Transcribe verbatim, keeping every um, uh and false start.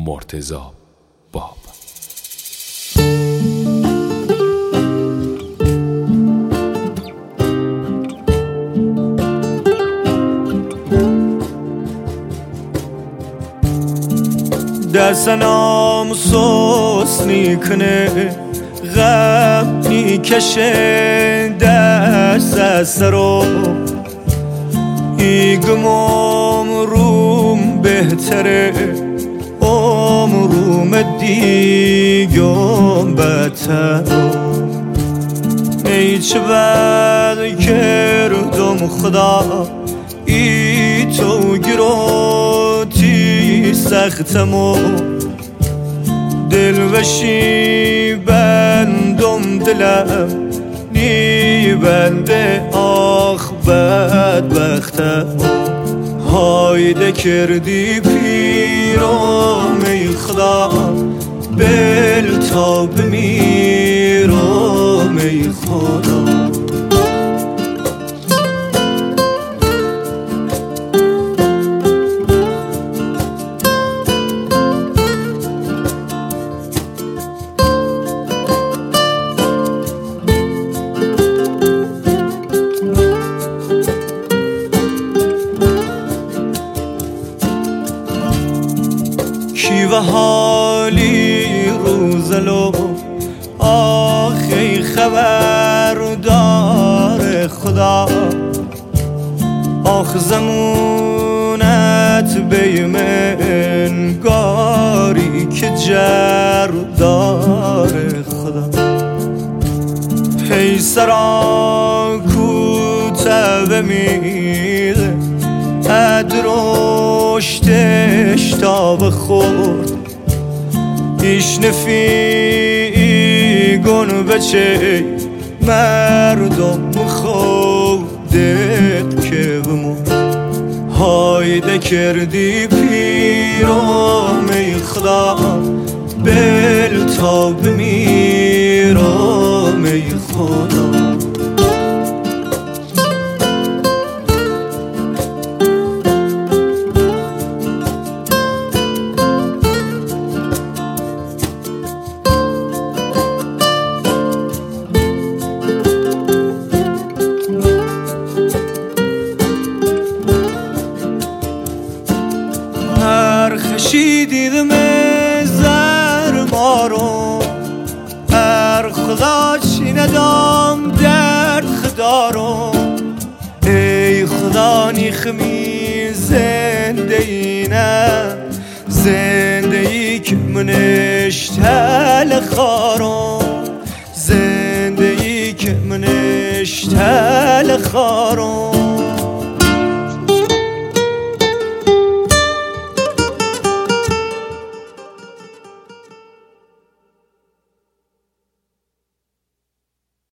مرتضی باب. دست ناموس نیکنه غم نیکشه دست از رو ایگم عمروم بهتره عمروم دیگم بدتر ای چه بد کردم خدا ای تو گروتی سختمو دل بشی بندم دلم نی بنده آخ بدبختم هایده کردی پیرم ای خدا بل تا بمیرم ای خدا. و حالی روزلو آخی خبر دار خدا آخ زمونت بیمن گاری که جر دار خدا هی سرا کوته بمیده ادرشتش تا بخورد ایش نفی گن بچه مردم خودت که بمون هایده کردی پیرم ای خدا بل تا بمیرم ای خدا. خشی دیدم زر مارو هر خدا چی ندام درد خدارو ای خدا نیخمی زنده ای نه زنده ای که منش تل خارو زنده ای که منش تل خارو